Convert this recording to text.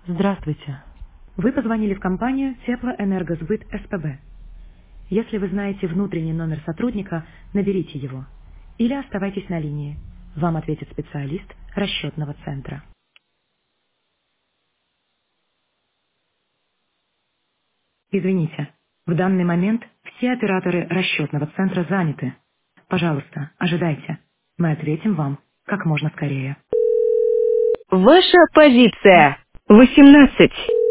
Здравствуйте. Вы позвонили в компанию Теплоэнергосбыт СПБ. Если вы знаете внутренний номер сотрудника, наберите его. Или оставайтесь на линии. Вам ответит специалист расчетного центра. Извините, в данный момент все операторы расчетного центра заняты. Пожалуйста, ожидайте. Мы ответим вам как можно скорее. Ваша позиция 18.